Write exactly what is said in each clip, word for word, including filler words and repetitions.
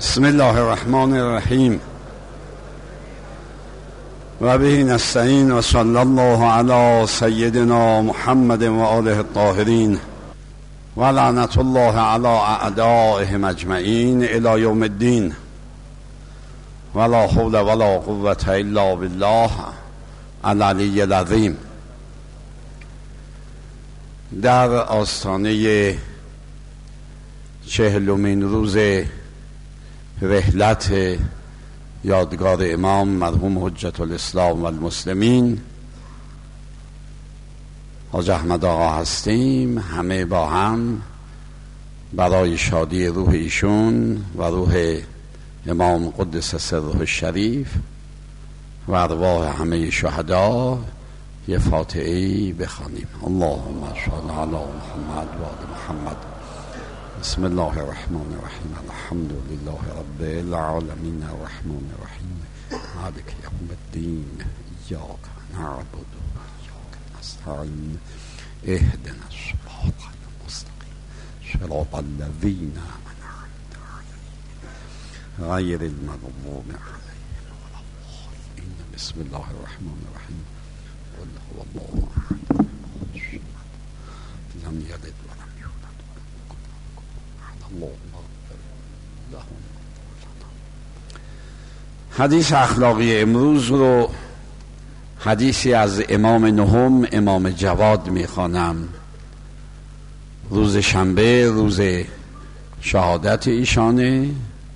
بسم الله الرحمن الرحیم و به نستعین و صلی الله علی سیدنا محمد و آله الطاهرین و لعنت الله علی اعدائهم اجمعین الی یوم الدین و لا حول ولا قوة الا بالله العلی العظیم. در آستانه چهلمین روز رحلت یادگار امام مرحوم حجت الاسلام و المسلمین حاج احمد آقا هستیم، همه با هم برای شادی روح ایشون و روح امام قدس سره الشریف و ارواح همه شهدا یه فاتحه‌ای بخوانیم. اللهم صل علی محمد و آل محمد. بسم الله الرحمن الرحیم. الحمد لله رب العالمین الرحمن الرحیم مالک یوم الدین ایاک نعبد و ایاک نستعین اهدنا الصراط المستقیم صراط الذین انعمت علیهم غیر المغضوب علیهم ولا الضالین. بسم الله الرحمن الرحیم. قل هو الله احد لم یلد ولم یولد حدیث اخلاقی امروز رو حدیثی از امام نهم امام جواد میخوانم. روز شنبه روز شهادت ایشانه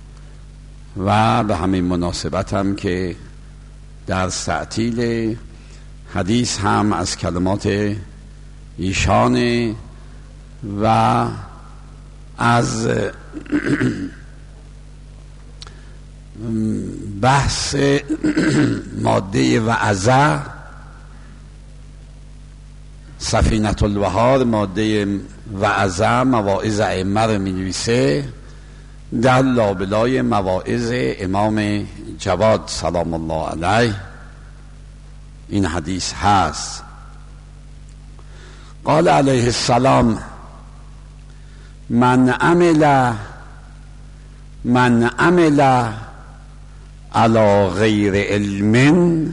و به همین مناسبت هم که در تعطیل حدیث هم از کلمات ایشانه و از بحث ماده وعظه سفینة البحار ماده وعظه مواعظ ائمه رو می نویسه در لابلای مواعظ امام جواد سلام الله علیه این حدیث هست. قال علیه السلام من عمل من عمل علی غیر علم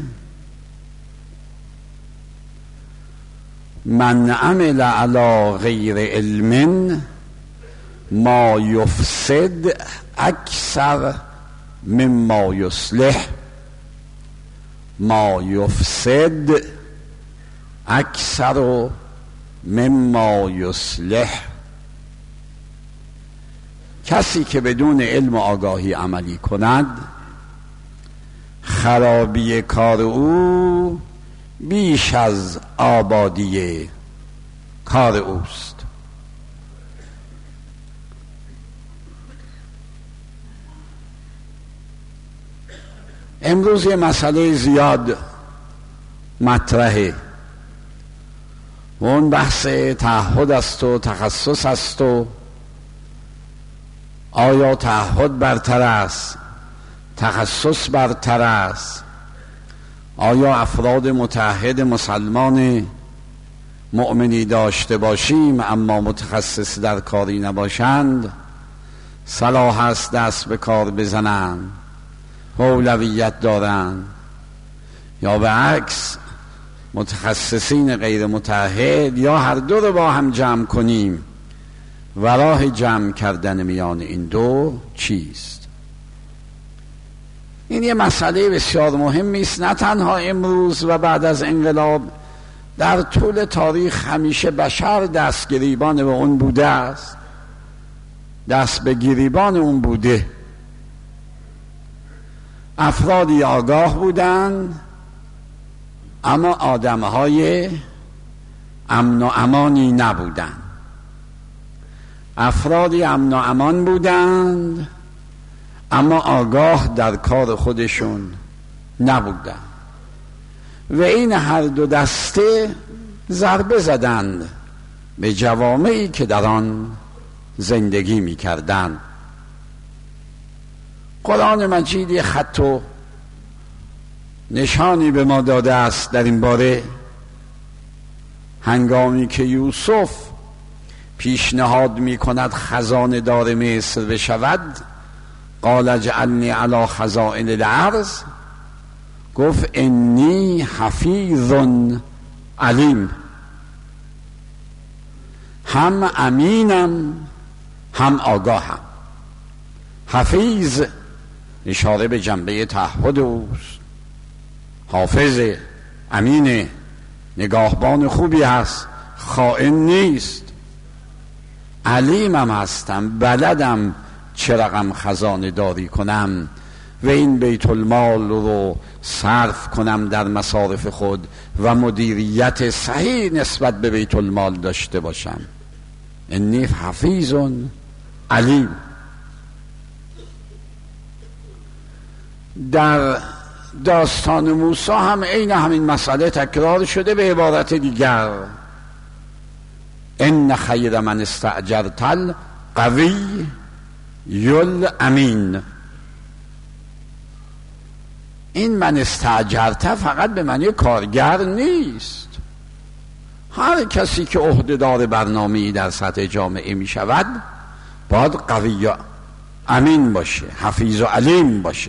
من عمل علی غیر علم ما یفسد اکثر مما یصلح ما یفسد اکثر مما یصلح. کسی که بدون علم و آگاهی عملی کند خرابی کار او بیش از آبادی کار اوست. امروز یه مسئله زیاد مطرحه و اون بحث تعهد است و تخصص است و آیا تعهد برتر است تخصص برتر است؟ آیا افراد متعهد مسلمان مؤمنی داشته باشیم اما متخصص در کاری نباشند صلاح است دست به کار بزنند اولویت دارند، یا به عکس متخصصین غیر متعهد، یا هر دو رو با هم جمع کنیم و راه جمع کردن میان این دو چیست؟ این یه مسئله بسیار مهمی است، نه تنها امروز و بعد از انقلاب، در طول تاریخ همیشه بشر دست گریبان به اون بوده است، دست به گریبان اون بوده. افرادی آگاه بودند اما آدمهای امن و امانی نبودند. افرادی امن و امان بودند اما آگاه در کار خودشون نبودند و این هر دو دسته ضربه زدند به جوامعی که در آن زندگی می کردند. قرآن مجید خط و نشانی به ما داده است در این باره. هنگامی که یوسف پیشنهاد می کند خزانه دار مصر بشود، قال اجعلنی علی خزائن الارض، گفت انی حفیظ علیم، هم امینم هم آگاهم. حفیظ اشاره به جنبه تعهد اوست، حافظ، امین، نگاهبان خوبی هست، خائن نیست. علیمم هستم، بلدم چه رقم خزانه داری کنم و این بیت المال رو صرف کنم در مصارف خود و مدیریت صحیح نسبت به بیت المال داشته باشم. انی حفیظ علیم. در داستان موسی هم عین همین مسئله تکرار شده به عبارت دیگر. ان خیر من استأجرت القوی الامین. این من استأجرت فقط به معنی کارگر نیست. هر کسی که عهدهدار برنامه‌ای در سطح جامعه می شود باید قوی و امین باشه، حفیظ و علیم باشه.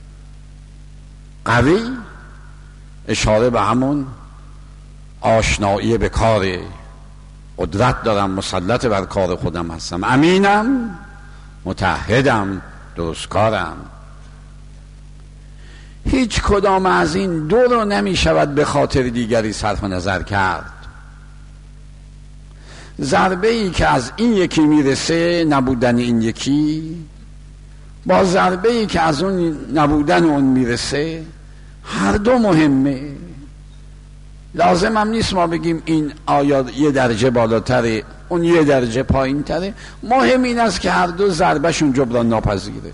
قوی اشاره به همون آشنایی به کار، قدرت دارم، مسلط بر کار خودم هستم. امینم، متعهدم، درستکارم. هیچ کدام از این دو رو نمی شود به خاطر دیگری صرف نظر کرد. ضربه ای که از این یکی میرسه، نبودن این یکی، با ضربه ای که از اون نبودن اون میرسه، هر دو مهمه. لازم هم نیست ما بگیم این آیا یه درجه بالاتره اون یه درجه پایین تره. مهم این است که هر دو ضربهشون جبران ناپذیره.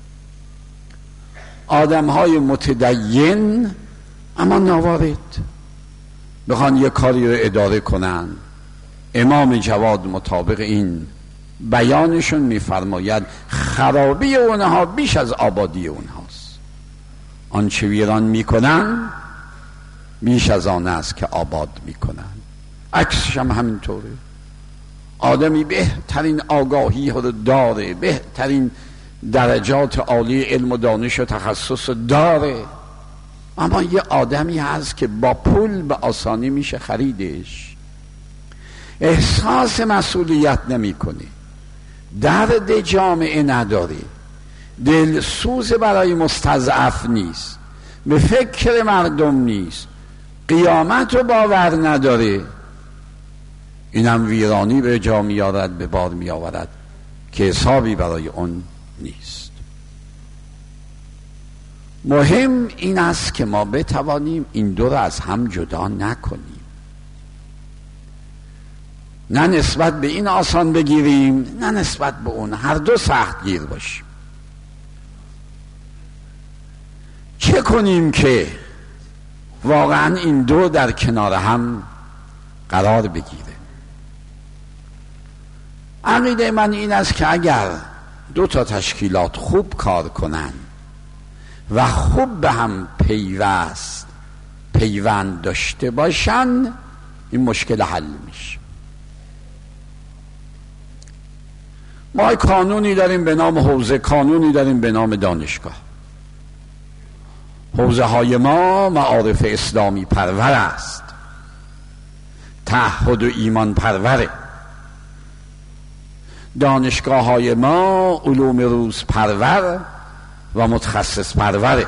آدم های متدین اما ناوارد بخوان یه کاری رو اداره کنن، امام جواد مطابق این بیانشون میفرماید خرابی اونها بیش از آبادی اونهاست. آنچه ویران میکنن بیش از آن است که آباد میکنن. عکسش هم همینطوره. آدمی بهترین آگاهی رو داره، بهترین درجات عالی علم و دانش و تخصص داره، اما یه آدمی هست که با پول به آسانی میشه خریدش. احساس مسئولیت نمیکنه، درد جامعه نداره، دلسوز برای مستضعف نیست، به فکر مردم نیست، قیامت رو باور نداره. اینم ویرانی به جا میارد، به بار میآورد که حسابی برای اون نیست. مهم این است که ما بتوانیم این دو رو از هم جدا نکنیم. نه نسبت به این آسان بگیریم، نه نسبت به اون، هر دو سخت گیر باشیم. چه کنیم که واقعا این دو در کنار هم قرار بگیره؟ عقیده من این است که اگر دو تا تشکیلات خوب کار کنن و خوب به هم پیوست پیوند داشته باشن، این مشکل حل میشه. ما کانونی داریم به نام حوزه، کانونی داریم به نام دانشگاه. حوزه های ما معارف اسلامی پرور است، تعهد و ایمان پروره. دانشگاه های ما علوم روز پرور و متخصص پروره.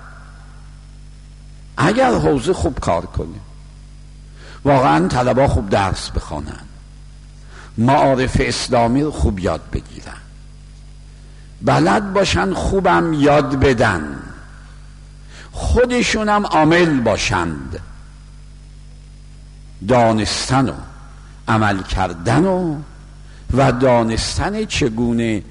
اگر حوزه خوب کار کنه، واقعا طلبا خوب درس بخوانن، معارف اسلامی رو خوب یاد بگیرن، بلد باشن خوبم یاد بدن، خودشونم عامل باشند، دانستن و عمل کردن و و دانستن چگونه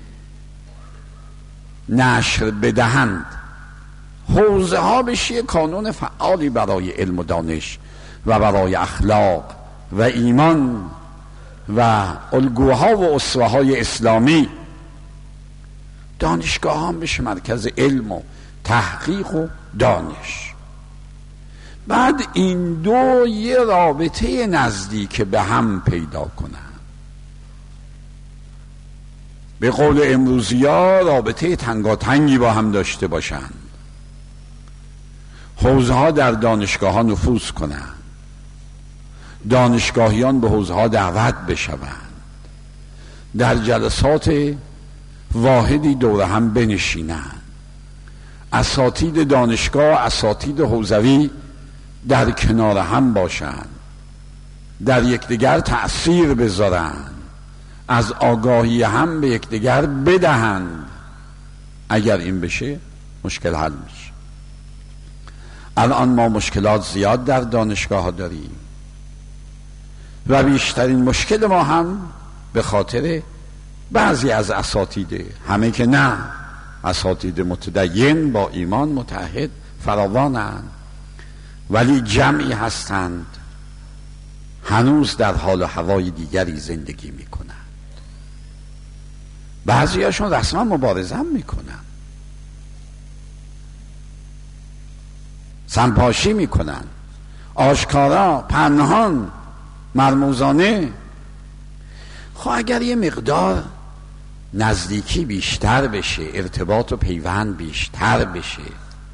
نشر بدهند. حوزه ها بشه کانون فعالی برای علم و دانش و برای اخلاق و ایمان و الگوها و اسوه های اسلامی. دانشگاه هم بشه مرکز علم و تحقیق و دانش. بعد این دو یه رابطه نزدیک به هم پیدا کنن. به قول امروزی‌ها رابطه تنگاتنگی با هم داشته باشند، حوزه ها در دانشگاه ها نفوذ کنند، دانشگاهیان به حوزه ها دعوت بشوند، در جلسات واحدی دور هم بنشینند، اساتید دانشگاه، اساتید حوزوی در کنار هم باشند، در یکدیگر تأثیر بذارند، از آگاهی هم به یکدیگر بدهند. اگر این بشه مشکل حل میشه. الان ما مشکلات زیاد در دانشگاه ها داریم و بیشترین مشکل ما هم به خاطر بعضی از اساتید، همه که نه، اساتید متدین با ایمان متحد فراوانند، ولی جمعی هستند هنوز در حال و هوای دیگری زندگی میکنند. بعضی هاشون رسما مبارزه هم میکنن، سنپاشی میکنن، آشکارا، پنهان، مرموزانه. خب اگر یه مقدار نزدیکی بیشتر بشه، ارتباط و پیوند بیشتر بشه.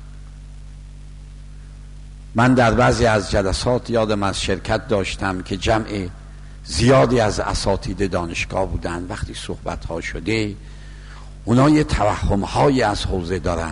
من در بعضی از جلسات یادم از شرکت داشتم که جمع زیادی از اساتید دانشگاه بودن. وقتی صحبت ها شده اونا یه توهم هایی از حوزه دارن،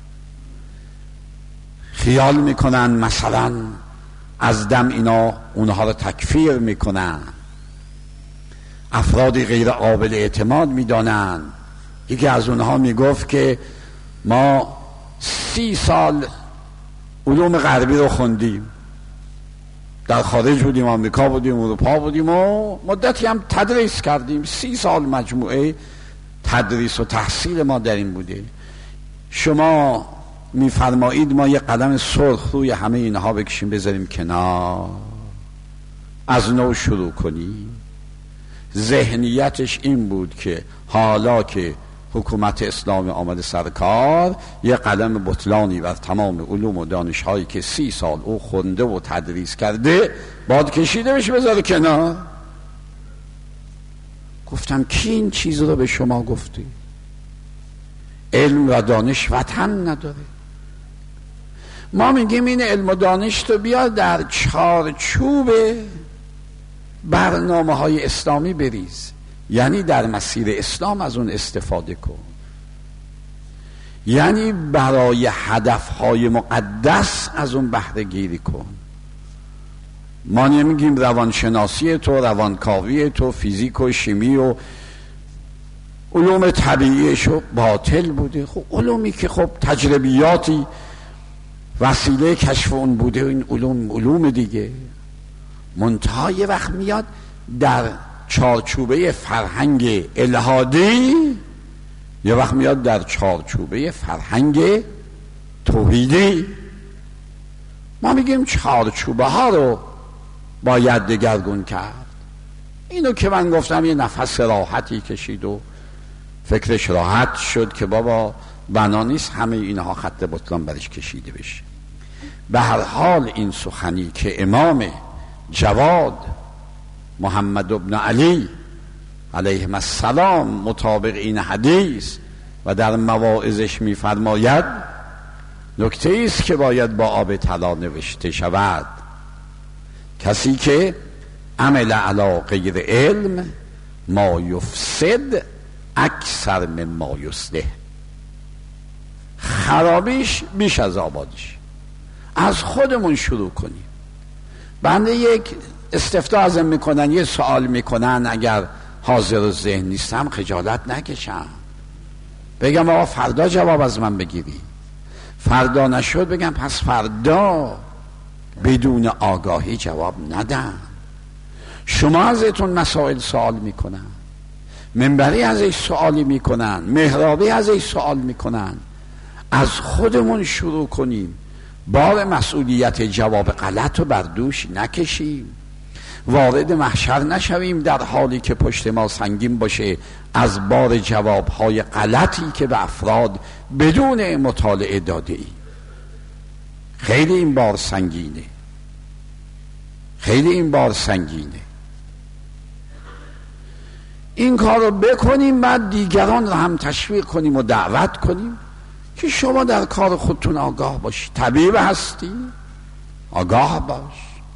خیال میکنن مثلا از دم اینا اونها رو تکفیر میکنن، افرادی غیر قابل اعتماد میدانن. یکی از اونها میگفت که ما سی سال علوم غربی رو خوندیم، در خارج بودیم، آمریکا بودیم، اروپا بودیم و مدتی هم تدریس کردیم، سی سال مجموعه تدریس و تحصیل ما در این بوده. شما میفرمایید ما یه قلم سرخ روی همه اینها بکشیم بذاریم کنار، از نو شروع کنیم؟ ذهنیتش این بود که حالا که حکومت اسلامی آمده سرکار، یه قلم بطلانی بر تمام علوم و دانش‌هایی که سی سال او خونده و تدریس کرده باد کشیده بشه بذاره کنار. گفتم کی این چیز رو به شما گفته؟ علم و دانش وطن نداره. ما میگیم این علم و دانش تو بیا در چارچوب برنامه های اسلامی بریز، یعنی در مسیر اسلام از اون استفاده کن، یعنی برای هدفهای مقدس از اون بهره گیری کن. ما نمیگیم روانشناسی تو، روانکاوی تو، فیزیک و شیمی و علوم طبیعیشو باطل بوده. خب علومی که خب تجربیاتی وسیله کشف اون بوده، این علوم علوم دیگه. منتها یه وقت میاد در چارچوبه فرهنگ الهادی، یه وقت میاد در چارچوبه فرهنگ توحیدی. ما میگیم چارچوبه ها رو باید دگرگون کرد. اینو که من گفتم یه نفس راحتی کشید و فکرش راحت شد که بابا بنا نیست همه اینها خط بطلان برش کشیده بشه. به هر حال این سخنی که امام جواد محمد ابن علی علیه السلام مطابق این حدیث و در مواعظش می‌فرماید نکته است که باید با آب طلا نوشته شود: کسی که عمل علی غیر علم ما یفسد اکثر من ما یصلح، خرابیش بیش از آبادیش. از خودمون شروع کنیم. بنده یک استفتاء ازم میکنن، یه سوال میکنن، اگر حاضر و ذهن نیستم خجالت نکشم، بگم آقا فردا جواب از من بگیری. فردا نشد بگم پس فردا بدون آگاهی جواب ندم. شما ازتون مسائل سوال میکنن، منبری ازش سوالی میکنن، محرابی ازش سوال میکنن. از خودمون شروع کنیم، بار مسئولیت جواب غلط رو بر دوش نکشیم، وارد محشر نشویم در حالی که پشت ما سنگین باشه از بار جوابهای غلطی که به افراد بدون مطالعه داده ای. خیلی این بار سنگینه، خیلی این بار سنگینه. این کار رو بکنیم، بعد دیگران رو هم تشویق کنیم و دعوت کنیم که شما در کار خودتون آگاه باشی. طبیب هستی، آگاه باش.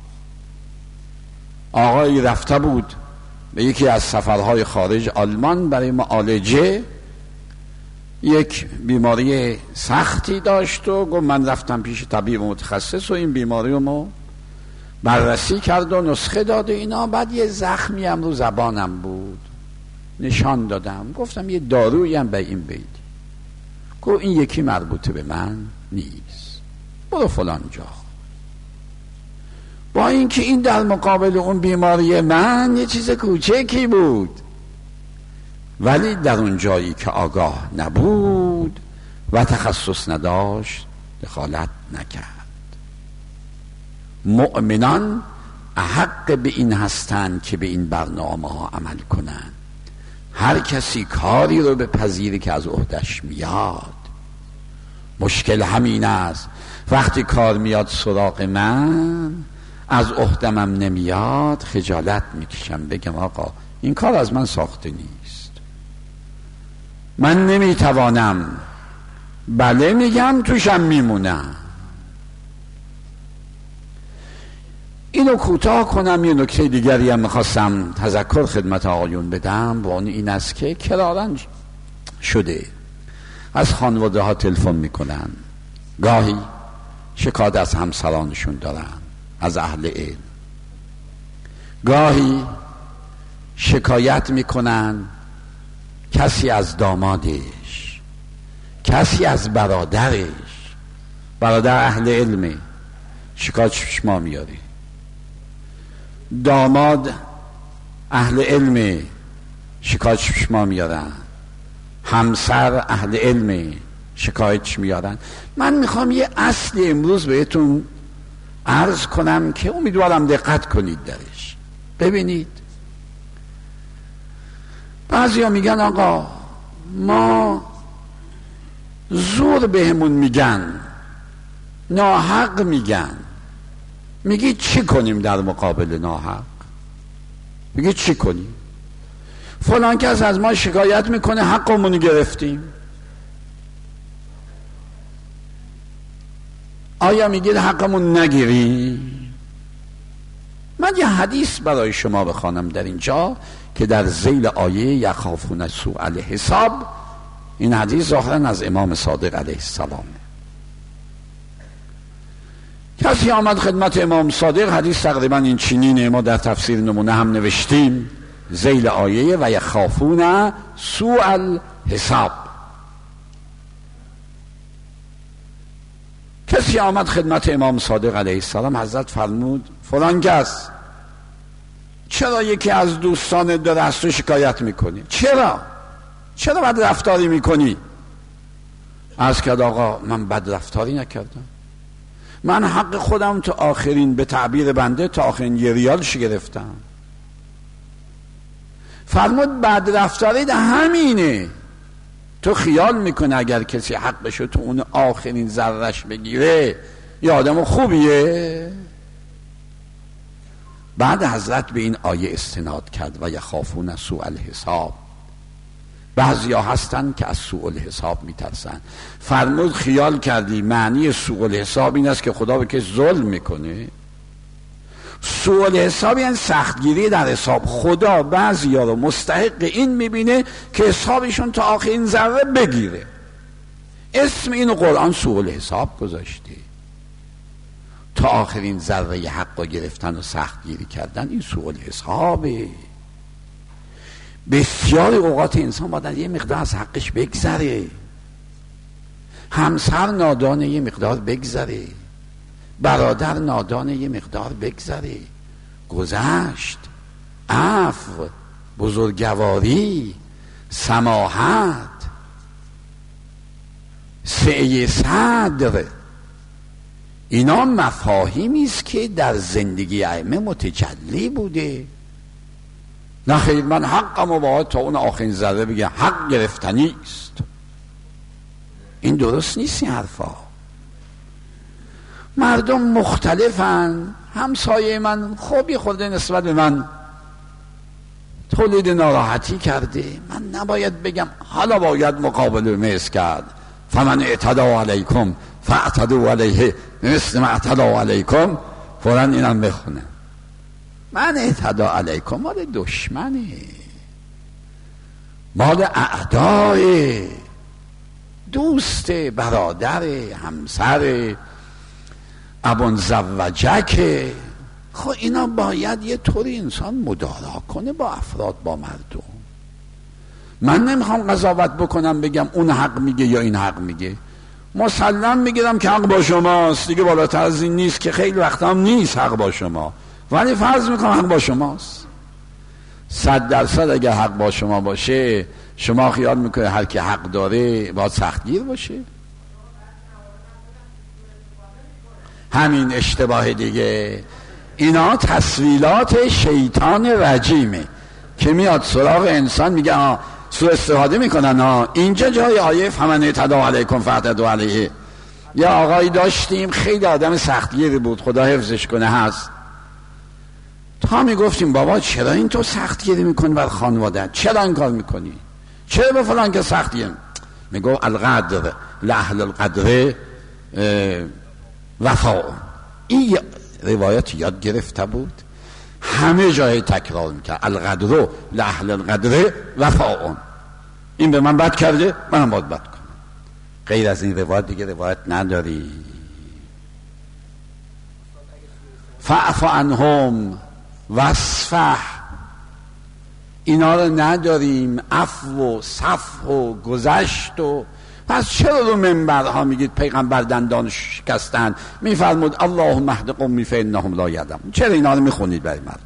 آقایی رفته بود به یکی از سفرهای خارج آلمان برای معالجه، یک بیماری سختی داشت و گفت من رفتم پیش طبیب متخصص و این بیماری رو بررسی کرد و نسخه داد و اینا. بعد یه زخمی هم رو زبانم بود، نشان دادم، گفتم یه دارویی هم به این بیدی. گفت این یکی مربوطه به من نیست، برو فلان جا. با اینکه این در مقابل اون بیماری من یه چیز کوچکی بود، ولی در اون جایی که آگاه نبود و تخصص نداشت دخالت نکرد. مؤمنان احق به این هستند که به این برنامه ها عمل کنند. هر کسی کاری رو به پذیری که از عهدش میاد. مشکل همین است، وقتی کار میاد سراغ من از عهدمم نمیاد خجالت میکشم، بگم آقا این کار از من ساخته نیست، من نمیتوانم. بله میگم، توشم میمونم. اینو کوتاه کنم. یه نکته دیگری هم میخواستم تذکر خدمت آقایون بدم و اون این است که کراراً شده از خانواده ها تلفن میکنن، گاهی شکایت از همسرانشون دارن، از اهل علم، گاهی شکایت میکنن کسی از دامادش، کسی از برادرش. برادر اهل علمه، شکایت شما میاری. داماد اهل علمه، شکایت شما میارن. همسر اهل علمه، شکایت میارن. من میخوام یه اصل امروز بهتون عرض کنم که امیدوارم دقت کنید درش. ببینید بعضی ها میگن آقا ما زور بهمون میگن، ناحق میگن. میگی چی کنیم در مقابل ناحق؟ میگی چی کنیم؟ فلان کس از ما شکایت میکنه حقمونو گرفتیم. آیا میگید حقمون نگیری؟ من یه حدیث برای شما بخوانم در اینجا که در ذیل آیه یخافون سوء الحساب. این حدیث ظاهرا از امام صادق علیه السلام. کسی آمد خدمت امام صادق، حدیث تقریبا این چنینه، ما در تفسیر نمونه هم نوشتیم، ذیل آیه و یخافون سوء الحساب. کسی آمد خدمت امام صادق علیه السلام، حضرت فرمود فلان کس چرا یکی از دوستان داره از تو شکایت میکنی؟ چرا؟ چرا بد رفتاری میکنی؟ عرض کرد آقا من بد رفتاری نکردم، من حق خودم تا آخرین، به تعبیر بنده تا آخرین یه ریالش گرفتم. فرمود بد رفتاری ده همینه. تو خیال میکنه اگر کسی حق بشه تو اون آخرین ذرهش بگیره یه آدم خوبیه؟ بعد حضرت به این آیه استناد کرد و یخافون سوء الحساب. بعضی ها هستن که از سوء الحساب میترسن. فرمود خیال کردی معنی سوء الحساب این است که خدا به کسی ظلم میکنه؟ سوء الحساب یعنی سختگیری در حساب. خدا بعضی ها رو مستحق این میبینه که حسابشون تا آخرین ذره بگیره. اسم اینو قرآن سوء الحساب گذاشته. تا آخرین ذره حق رو گرفتن و سختگیری کردن، این سوء الحسابه. بسیار اوقات انسان باید یه مقدار از حقش بگذره. همسر نادانه یه مقدار بگذره، برادر نادانه یه مقدار بگذره. گذشت، عفو، بزرگواری، سماحت، سعی صدر، اینا مفاهیمی است که در زندگی ائمه متجلی بوده. نه خیر من حقم و باید تا اون آخرین ذره بگه حق گرفتنی است. این درست نیست. این حرفا مردم مختلفن. همسایه من خب یه خورده نسبت به من تولید ناراحتی کرده، من نباید بگم حالا باید مقابله مثل کرد، فمن اعتدا علیکم فاعتدوا علیه مثل ما اعتدا علیکم، فوراً اینم بخونه. من اعتدا علیکم مال دشمنه، مال اعدای، دوست، برادر، همسر، ابن زوجک. خب اینا باید یه طوری انسان مدارا کنه با افراد، با مردم. من نمیخوام قضاوت بکنم بگم اون حق میگه یا این حق میگه، مسلم میگیرم که حق با شماست دیگه، بالاتر از این نیست که خیلی وقتا هم نیست حق با شما، ولی فرض میکنم حق با شماست. صد درصد اگه حق با شما باشه، شما خیال میکنه هر کی حق داره باید سختگیر باشه؟ همین اشتباه دیگه. اینا تسویلات شیطان رجیمه که میاد سراغ انسان، میگه آه سوء استفاده میکنن. ها اینجا جای آیه فمن اعتدا علیکم فاعتدوا علیه. یا آقایی داشتیم خیلی آدم سختگیری بود، خدا حفظش کنه، هست. تا میگفتیم بابا چرا این تو سختگیری میکنی بر خانواده، چرا این کار میکنی، چرا به فلان که سختگیری؟ میگو القدر لأهل القدر وفا. این روایت یاد گرفته بود، همه جای تکرار میکرد القدر لأهل القدر وفا. این به من بد کرده، منم باید بد کنم. غیر از این روایت دیگه روایت نداری. فاعف عنهم واصفح، اینا رو نداریم، عفو و صفح و گذشت. و پس چرا رو منبرها میگید پیغمبر دندان شکستن، میفرمود اللهم اهد قومی فانهم لا یعلمون؟ چرا اینا رو میخونید برای مردم؟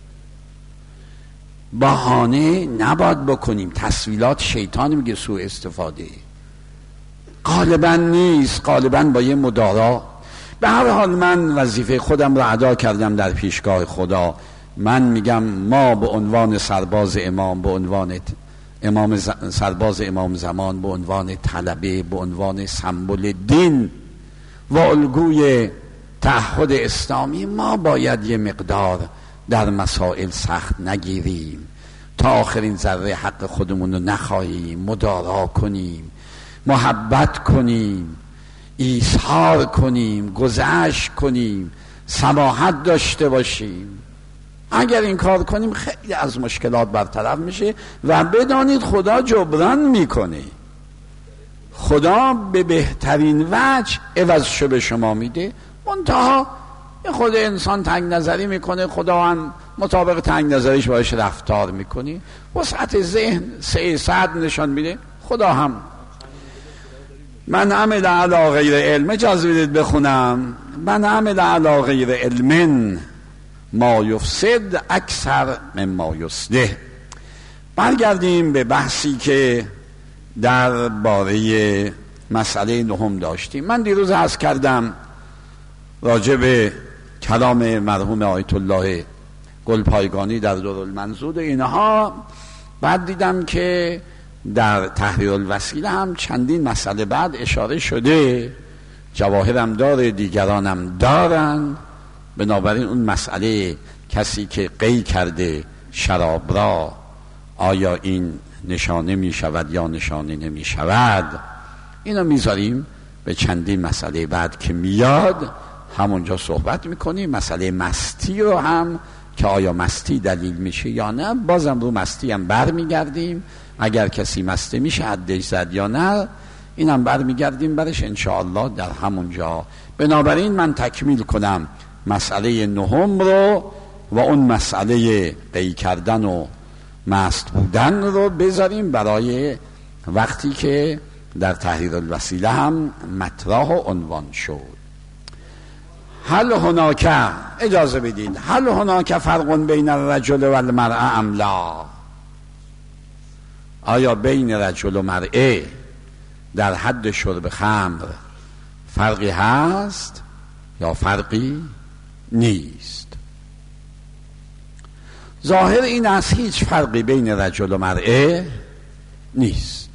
بهانه نباید بکنیم. تسویلات شیطان میگه سوء استفاده غالبا نیست، غالبا با یه مدارا. به هر حال من وظیفه خودم را ادا کردم در پیشگاه خدا. من میگم ما به عنوان سرباز امام، به عنوان امام ز... سرباز امام زمان، به عنوان طلبه، به عنوان سمبل دین و الگوی تعهد اسلامی، ما باید یه مقدار در مسائل سخت نگیریم، تا آخرین ذره حق خودمون رو نخواهیم، مدارا کنیم، محبت کنیم، ایثار کنیم، گذشت کنیم، سماحت داشته باشیم. اگر این کار کنیم خیلی از مشکلات برطرف میشه و بدانید خدا جبران میکنه. خدا به بهترین وجه عوضشو به شما میده. منتها خود انسان تنگ نظری میکنه، خدا هم مطابق تنگ نظریش باش رفتار میکنه. وسعت ذهن سه صد نشان میده. خدا هم من عمل علی غیر علم، اجازه بدید بخونم، من عمل علی غیر علم ما یفسد اکثر مما یصلح. برگردیم به بحثی که در باره مسئله نهم داشتیم. من دیروز عرض کردم راجع به کلام مرحوم آیت الله گلپایگانی در دارالمنظور اینها. بعد دیدم که در تحریر الوسیله هم چندین مسئله بعد اشاره شده، جواهرم داره، دیگرانم دارن. بنابراین اون مسئله کسی که قی کرده شراب را، آیا این نشانه می شود یا نشانه نمی شود، اینو میذاریم به چندین مسئله بعد که میاد همونجا صحبت میکنیم. مسئله مستی رو هم که آیا مستی دلیل میشه یا نه، بازم رو مستی هم بر میگردیم. اگر کسی مسته میشه حدش زد یا نه، اینم بر میگردیم برش انشاءالله در همونجا. بنابراین من تکمیل کنم مسئله نهم رو و اون مسئله قی کردن و مست بودن رو بذاریم برای وقتی که در تحریر الوسیله هم مطرح و عنوان شد. هل هناک، اجازه بدید، هل هناک فرق بین الرجل و المرأة ام لا؟ آیا بین رجل و مرأه در حد شرب خمر فرقی هست یا فرقی نیست؟ ظاهر این است هیچ فرقی بین رجل و مرأه نیست.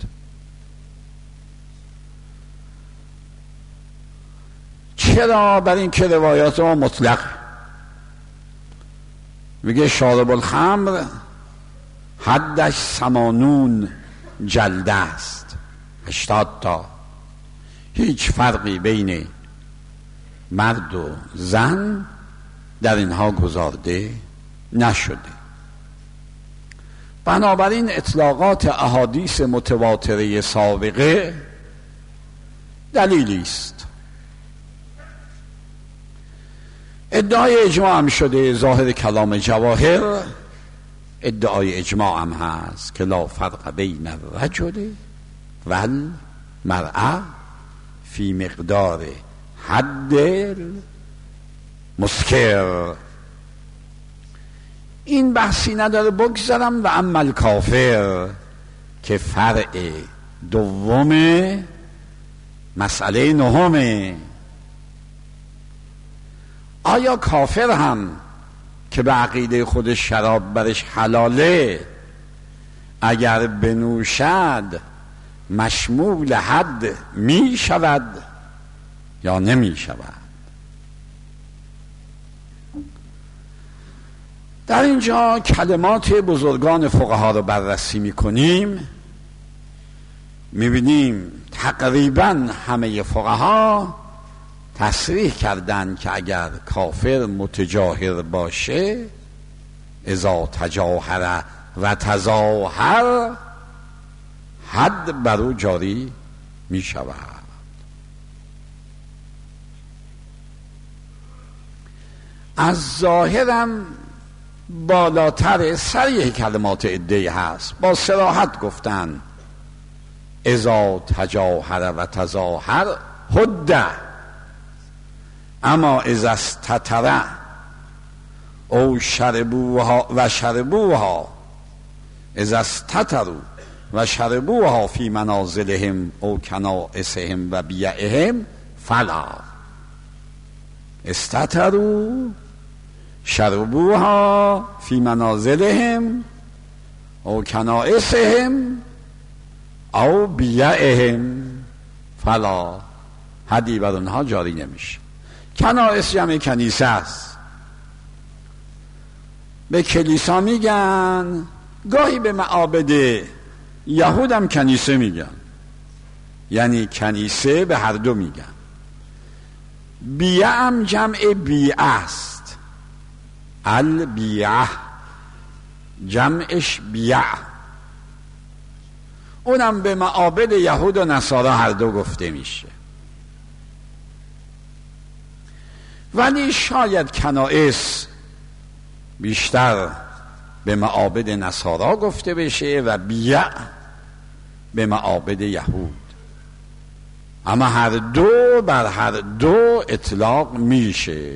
چرا؟ بر این که روایات ما مطلق میگه شارب الخمر حدش سمانون جلده است، هشتاد تا. هیچ فرقی بین مرد و زن در اینها گذارده نشده. بنابراین اطلاقات احادیث متواتره سابقه دلیلی است. ادعای اجماع هم شده. ظاهر کلام جواهر ادعای اجماع هم هست که لا فرق بین الرجل والمرأة فی مقدار حد مسکر. این بحثی نداره بگذارم. و اما الکافر که فرع دوم مسئله نهمه. آیا کافر هم که به عقیده خود شراب برش حلاله اگر بنوشد مشمول حد می شود یا نمی شود؟ در اینجا کلمات بزرگان فقها رو بررسی می کنیم. می بینیم تقریبا همه فقها تصریح کردند که اگر کافر متجاهر باشه، اذا تجاهر و تظاهر، حد بر او جاری می شود. از ظاهرم بالاتر سریع کلمات عده‌ای هست. با صراحت گفتن اذا تجاهر و تظاهر حده، اما اذا استتر او شربوها و شربوها اذا استتروا و شربوها فی منازلهم او کنائسهم و بیعهم فلا. استتروا شربوها فی منازلهم او کنائسهم او بیعهم فلا، حدی بر اونها جاری نمیشه. کنائس جمع کنیسه است. به کلیسا میگن، گاهی به معابد یهود هم کنیسه میگن، یعنی کنیسه به هر دو میگن. بیعه هم جمع بیعه است، البیعه جمعش بیعه، اونم به معابد یهود و نصارا هر دو گفته میشه. ولی شاید کنائس بیشتر به معابد نصارا گفته بشه و بیع به معابد یهود، اما هر دو بر هر دو اطلاق میشه.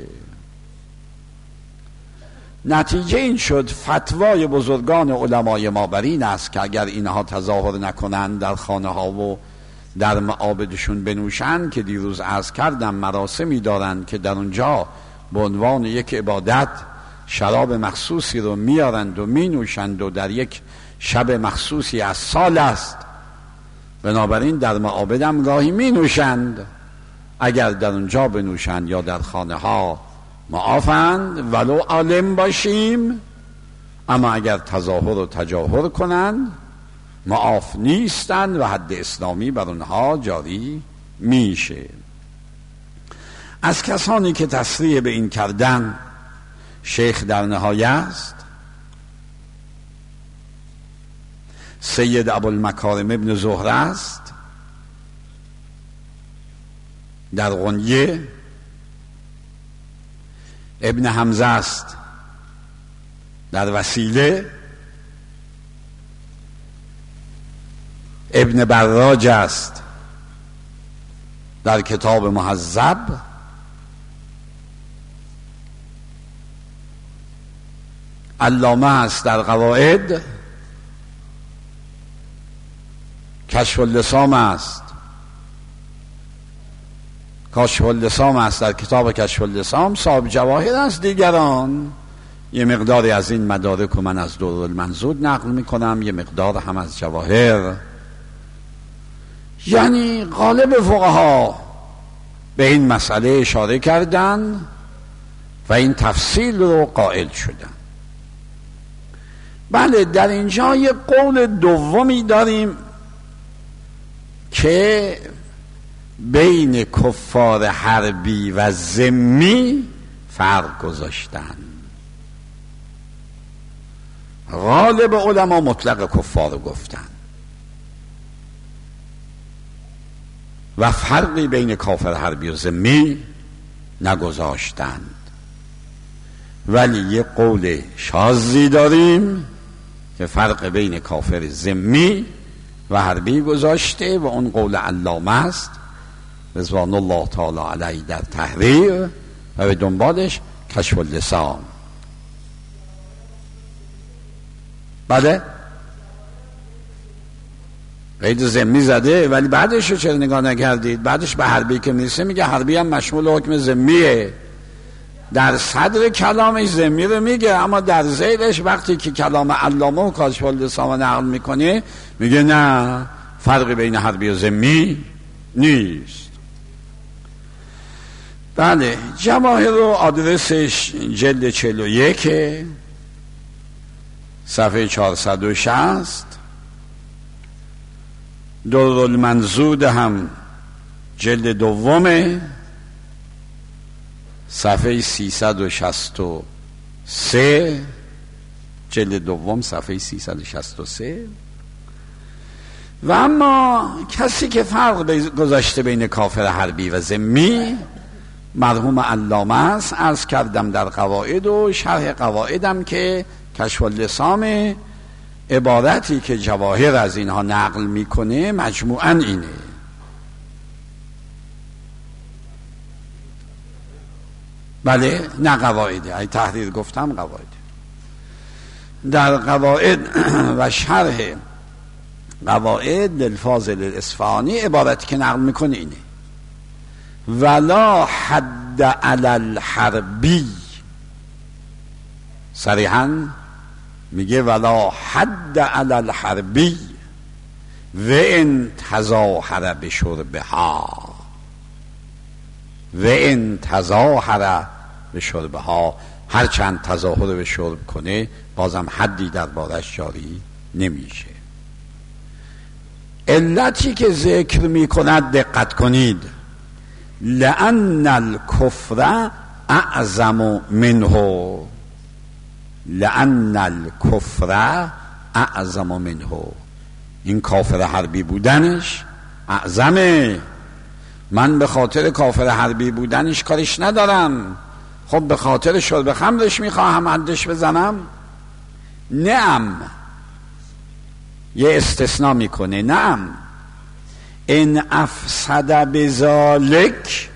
نتیجه این شد فتوای بزرگان علمای ما بر این است که اگر اینها تظاهر نکنند در خانه ها و در معابدشون بنوشند، که دیروز عرض کردم مراسمی دارند که در اونجا به عنوان یک عبادت شراب مخصوصی رو میارند و مینوشند و در یک شب مخصوصی از سال است، بنابراین در معابد هم گاهی مینوشند. اگر در اونجا بنوشند یا در خانه ها معافند ولو عالم باشیم، اما اگر تظاهر و تجاهر کنند معاف نیستند و حد اسلامی بر اونها جاری میشه. از کسانی که تصریح به این کردن شیخ در نهایه است سید ابوالمکارم ابن زهره است در غنیه، ابن حمزه است در وسیله، ابن براج است در کتاب مهذب، علامه است در قواعد، کشف اللسام است کشف اللسام است در کتاب کشف اللسام، صاحب جواهر است. دیگران یه مقداری از این مدارک رو من از دور المنضود نقل میکنم، یه مقدار هم از جواهر. یعنی غالب فقها به این مسئله اشاره کردن و این تفصیل رو قائل شدن. بله، در اینجا یه قول دومی داریم که بین کفار حربی و ذمی فرق گذاشتن. غالب علما مطلق کفار رو گفتن و فرقی بین کافر حربی و ذمی نگذاشتند، ولی یه قول شاذی داریم که فرق بین کافر ذمی و حربی گذاشته و اون قول علامه است رضوان الله تعالی علیه در تحریر و به دنبالش کشف اللسان. بله قید ذمی زده، ولی بعدش رو چرا نگاه نکردید؟ بعدش به حربی که میرسه میگه حربی هم مشمول حکم ذمیه. در صدر کلامش ذمی رو میگه، اما در زیرش وقتی که کلام علامه و کاشف اللسان نقل میکنه میگه نه، فرقی بین حربی و ذمی نیست. بله، جواهر رو آدرسش جلد چهل و یک صفحه چهارصد و شصت، دورالمنضود هم جلد دومه صفحه سیصد و شصت و سه، جلد دوم صفحه سیصد و شصت و سه. و اما کسی که فرق گذاشته بین کافر حربی و ذمی مرحوم علامه است. عرض کردم در قواعد و شرح قواعدم که کشف اللسان عبارتی که جواهر از اینها نقل میکنه مجموعاً اینه. بله، نه قواعده، ای تحریر گفتم قواعد. در قواعد و شرح قواعد للفاضل الاصفهانی عبارتی که نقل میکنه اینه: ولا حد علی الحربی. صریحاً میگه ولا حد علی الحربی و ان تظاهر بشربها، و ان تظاهر بشربها، هر چند تظاهر به شرب کنه بازم حدی در بارش جاری نمیشه. علتی که ذکر میکند دقت کنید: لأن الکفر اعظم منه، لأن الکفر اعظم منه. این کافر حربی بودنش اعظمه. من به خاطر کافر حربی بودنش کارش ندارم، خب به خاطر شرب خمرش میخواهم حدش بزنم؟ نعم، یه استثناء میکنه، نعم ان افسد بذالک،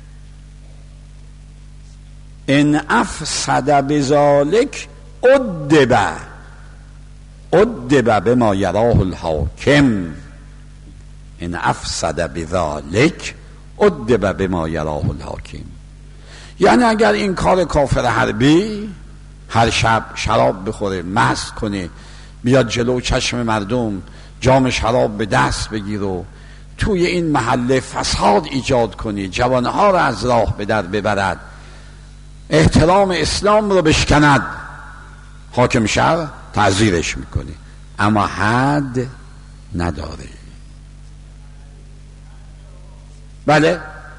ان افسد بذالک ادب، ادب بما یراه الحاکم، ان افسد بذالک ادب بما یراه الحاکم. یعنی اگر این کار کافر حربی هر شب شراب بخوره، مست کنه، بیاد جلو چشم مردم جام شراب به دست بگیر و توی این محله فساد ایجاد کنی، جوانها رو از راه به در ببرد، احترام اسلام رو بشکند، حاکم شهر تعزیرش میکنه، اما حد نداره. بله،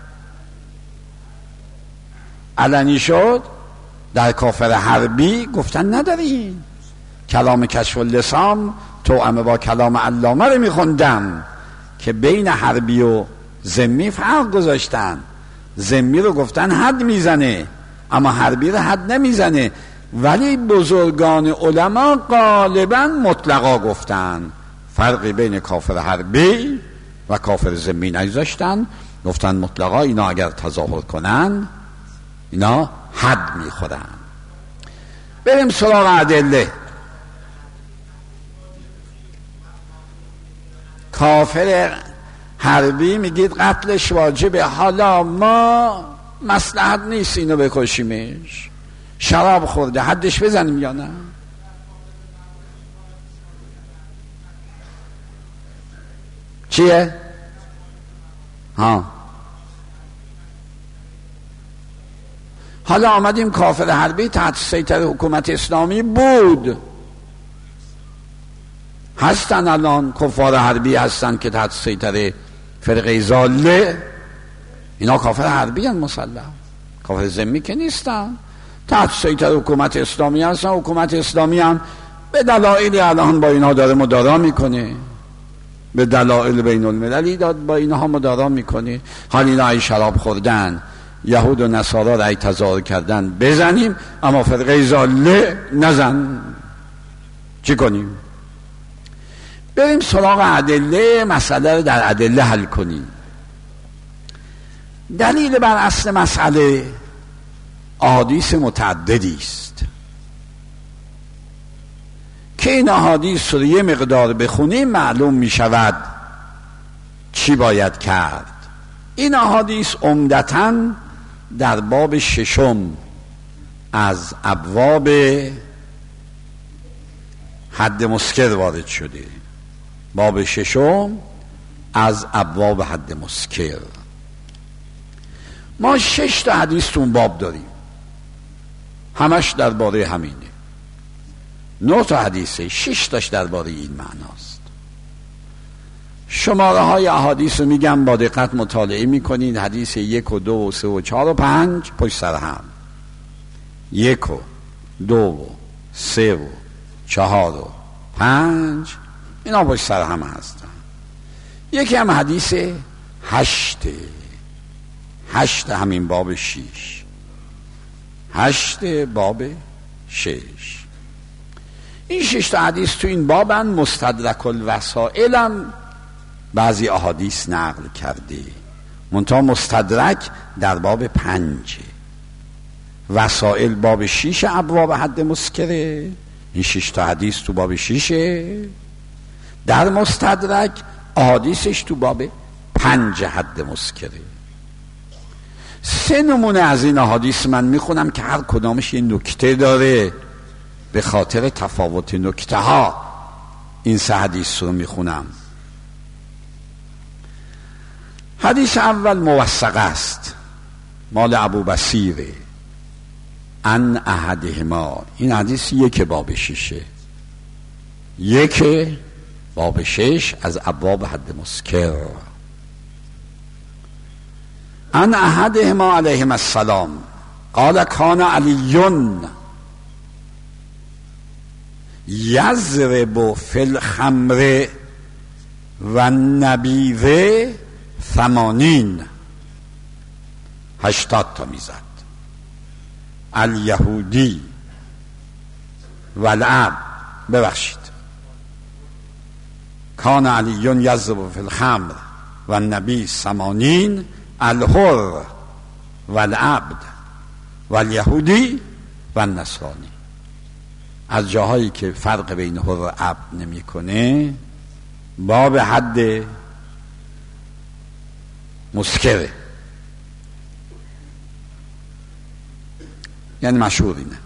علنی شد. در کافر حربی گفتن ندارین. کلام کشف اللسان توأم با کلام علامه رو میخوندم که بین حربی و ذمی فرق گذاشتن. ذمی رو گفتن حد میزنه، اما حربی رو حد نمیزنه. ولی بزرگان علما غالبا مطلقا گفتن، فرقی بین کافر حربی و کافر ذمی نگذاشتن، گفتن مطلقا اینا اگر تظاهر کنن اینا حد میخورن. بریم سراغ ادله. کافر حربی میگید قتلش واجبه، حالا ما مصلحت نیست اینو بکشیمش، شراب خورده، حدش بزنیم یا نه؟ چیه؟ ها حالا آمدیم کافر حربی تحت سیطره حکومت اسلامی بود، هستن الان کفار حربی هستن که تحت سیطره فرقه ضاله، اینا کافر حربی هستن، مسلح کافر ذمی که نیستن، تحت سیطره حکومت اسلامی هستن. حکومت اسلامی هم به دلایل الان با اینها داره مدارا میکنه، به دلایل بین المللی داد با اینها مدارا میکنه. حال اینا ای شراب خوردن، یهود و نصارا را ای تظاهر کردن بزنیم، اما فرقه ضاله نزن. چی کنیم؟ بریم سراغ ادله، مسئله رو در ادله حل کنیم. دلیل بر اصل مسئله احادیث متعددی است که این احادیث رو یه مقدار بخونیم معلوم می شود چی باید کرد. این احادیث عمدتاً در باب ششم از ابواب حد مسکر وارد شده. باب ششم از ابواب حد مسکر. ما شش تا حدیث تو اون باب داریم، همش درباره همینه. نه تا حدیثه، شش تاش درباره این معناست. شماره های احادیث رو میگم، با دقت مطالعه میکنید. حدیث یک و دو و سه و چهار و پنج پشت سر هم، یک و دو و سه و چهار و پنج اینا پشت سر هم هستن. یکی هم حدیث هشته، هشت همین باب شیش، هشت باب شش. این شش تا حدیث تو این بابن. مستدرک الوسائل هم بعضی احادیث نقل کرده، منتها مستدرک در باب پنجه، وسائل باب شیش ابواب حد مسکره. این شش تا حدیث تو باب شیشه، در مستدرک احادیثش تو باب پنج حد مسکره. سه نمونه از این احادیث من میخونم که هر کدامش یه نکته داره. به خاطر تفاوت نکته ها این سه حدیث رو میخونم. حدیث اول موثق است، مال ابو بصیره، ان احدهما. این حدیث یک باب ششه، یک باب شش از ابواب حد مسکر. ان احدهما علیهم السلام قال کان علیون یضرب فی الخمر و النبیذ ثمانین، هشتاد تا میزد. الیهودی و العبد، ببخشید، کان علیون یضرب فی الخمر و النبیذ ثمانین، الحر و العبد و الیهودی و النصرانی. از جاهایی که فرق بین حر و عبد نمی کنه باب حد مسکره، یعنی مشهور اینه.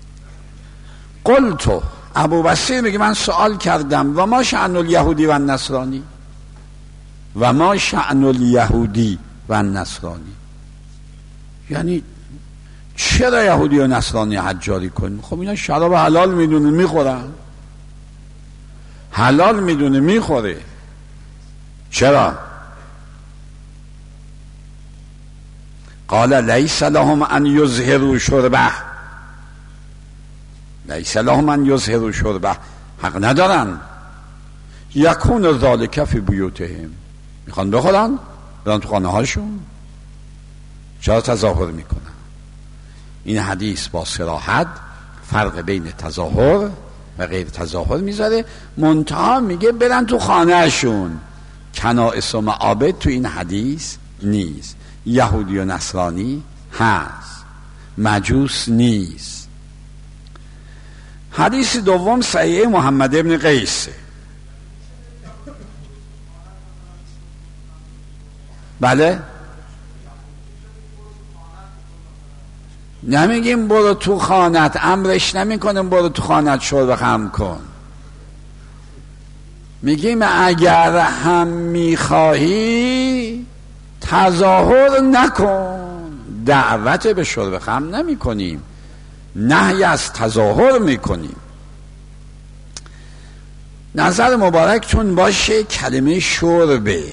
قلتو، ابو بصیر میگه من سوال کردم و ما شأن الیهودی و النصرانی، و ما شأن الیهودی و النصرانی، یعنی چرا یهودی و نصرانی حجاری کنیم؟ خب اینا شراب حلال میدونه میخورن، حلال میدونه میخوره، چرا؟ قال لیس لهم ان یظهروا شربه، لیس لهم ان یظهروا شربه، حق ندارن. یکون ذالک فی بیوتهم، میخوان بخورن برن تو خانه هاشون، چرا تظاهر میکنن؟ این حدیث با صراحت فرق بین تظاهر و غیر تظاهر میذاره، منتها میگه برن تو خانه شون. کنائس و معابد تو این حدیث نیست، یهودی و نصرانی هست، مجوس نیست. حدیث دوم صحیح محمد ابن قیس. بله، نمیگیم برو تو خانت، امرش نمی کنیم برو تو خانت شرب خمر کن، میگیم اگر هم میخواهی تظاهر نکن، دعوت به شرب خمر نمی کنیم، نهی از تظاهر میکنیم. نظر مبارکتون باشه کلمه شربه.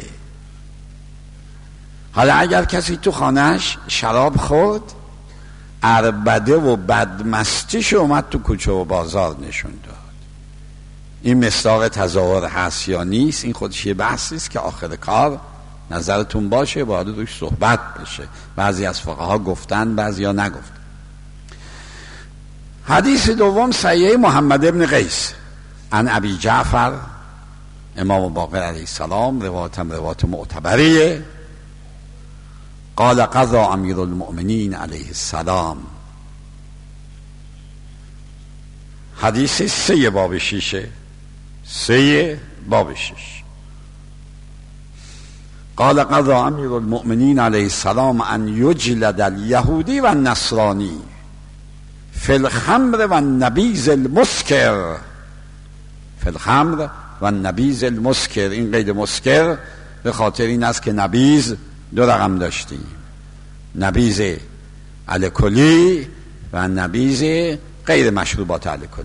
حالا اگر کسی تو خانهش شراب خورد، عربده و بدمستیش اومد تو کوچه و بازار نشون داد، این مصداق تظاهر هست یا نیست؟ این خودش یه بحثی است که آخر کار نظرتون باشه، باید روش صحبت بشه. بعضی از فقها گفتن، بعضی ها نگفتن. حدیث دوم صحیح محمد ابن قیس عن ابی جعفر امام باقر علیه السلام، روایتم روایت معتبریه. قال قضا امیر المؤمنین علیه السلام. حدیث سه باب شیشه، سه باب شیش. قال قضا امیر المؤمنین علیه السلام ان یجلد الیهودی و النصرانی فی الخمر و النبیذ المسکر. فی الخمر و النبیذ المسکر، این قید مسکر به خاطر این است که نبیذ دو رقم داشتیم، نبیذ الکلی و نبیذ غیر مشروبات الکلی.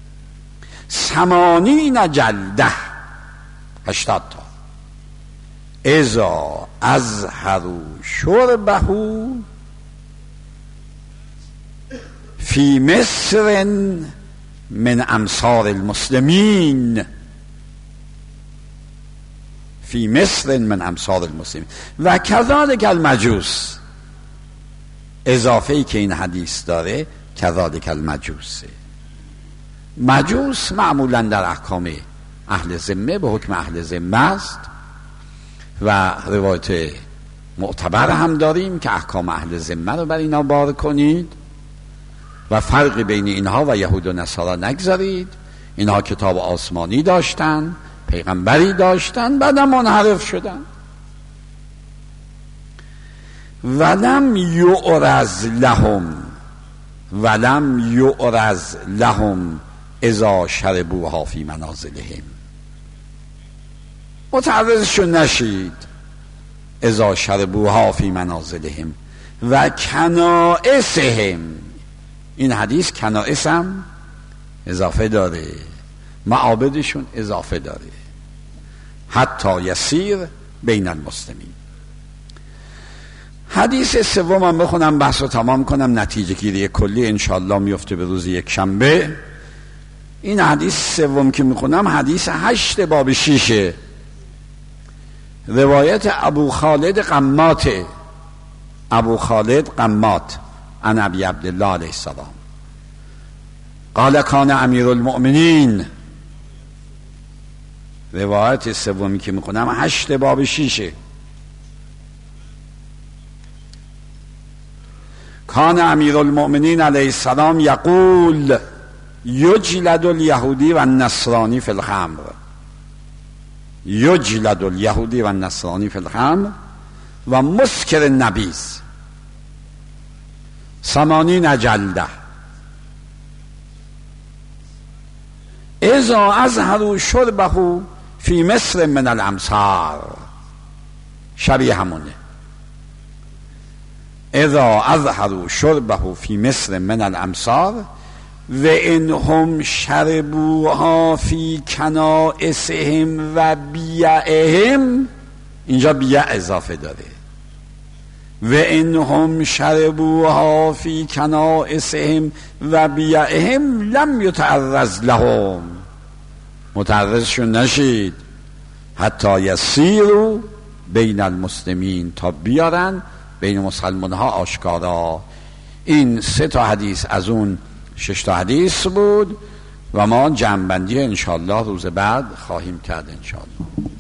ثمانین جلده، هشتاد تا. اذا اظهروا شربه فی مصر من امصار المسلمین، فی مصر من امصار المسلمین و کذالک المجوس. اضافه ای که این حدیث داره کذالک المجوسه. مجوس معمولا در احکام اهل ذمه به حکم اهل ذمه است و روایت معتبر هم داریم که احکام اهل ذمه رو بر اینا بار کنید و فرقی بین اینها و یهود و نصارا نگذارید. اینها کتاب آسمانی داشتن، پیغمبری داشتن، بعدم منحرف شدن. ولم یعرض لهم ولم یعرض لهم اذا شربوها فی منازلهم. متعرضشون نشید اذا شربوها فی منازلهم و کنائسهم. این حدیث کنائس هم اضافه داره، معابدشون اضافه داره. حتی یسیر بین المسلمین. حدیث سوم هم بخونم بحث رو تمام کنم، نتیجه گیری کلی انشالله میفته به روز یک شنبه. این حدیث سوم که میخونم حدیث هشت باب شیشه، روایت ابو خالد قمات، ابو خالد قمات عن ابی عبدالله علیه السلام قال کان امیر المؤمنین. روایت سومی که میخونم هشت باب شیشه. کان امیر المؤمنین علیه السلام یقول یجلد الیهودی و النصرانی فی الخمر. یجلد الیهودی و النصرانی فی الخمر و مسکر النبیذ ثمانین جلده اذا اظهروا شربه فی مصر من الامصار. شبیه همونه. اذا اظهروا شربه فی مصر من الامصار و انهم شربوها فی کنائسهم و بیعهم. اینجا بیع اضافه داره. و انهم شربوها فی کنائسهم و بیعهم لم یتعرض لهم. متعرضشون نشید حتی یسیروا بین المسلمین، تا بیارن بین مسلمان ها آشکارا. این سه تا حدیث از اون شش تا حدیث بود و ما جمع‌بندی انشالله روز بعد خواهیم کرد انشالله.